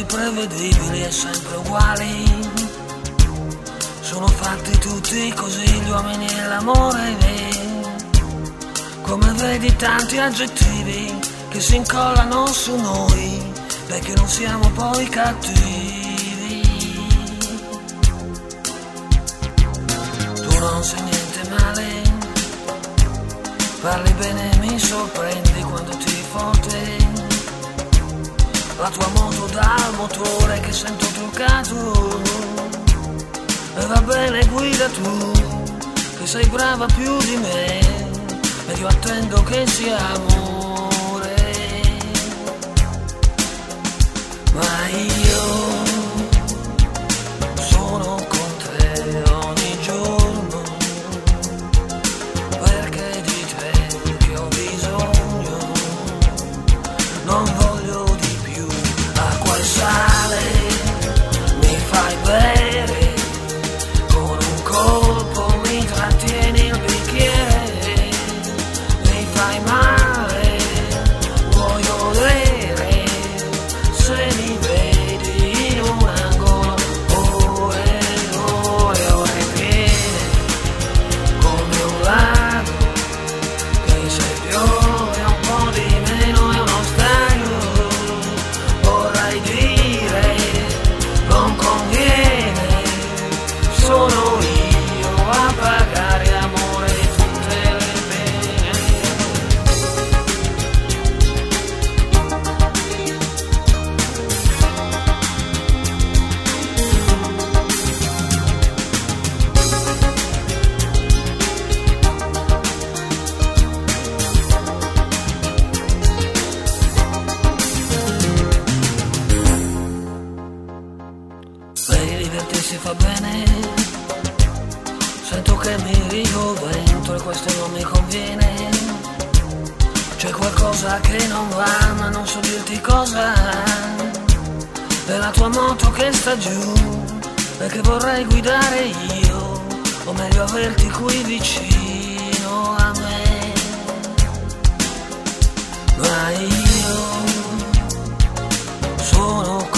prevedibili e sempre uguali. Sono fatti tutti così gli uomini e l'amore. Come vedi tanti aggettivi che si incollano su noi, perché non siamo poi cattivi. Tu non sai niente male, parli bene e mi sorprendi quando tiri forte. La tua moto dal motore che sento truccato. E va bene, guida tu, che sei brava più di me, e io attendo che sia amore. Ma io sono con te ogni giorno, perché di te che ho bisogno. Non voglio di più acqua e sale, mi fai bere, con un colpo mi trattieni il bicchiere, mi fai male, vuoi godere, se mi vedi in un angolo, ore e ore, ore piene, come un lago, che se piove un po' di meno è uno stagno, vorrei dire, non conviene, sono io a pagare amore tutte le pene. Lei divertirsi fa bene, sento che mi rigovento e questo non mi conviene. C'è qualcosa che non va, ma non so dirti cosa. È la tua moto che sta giù e che vorrei guidare io, o meglio averti qui vicino a me. Ma io sono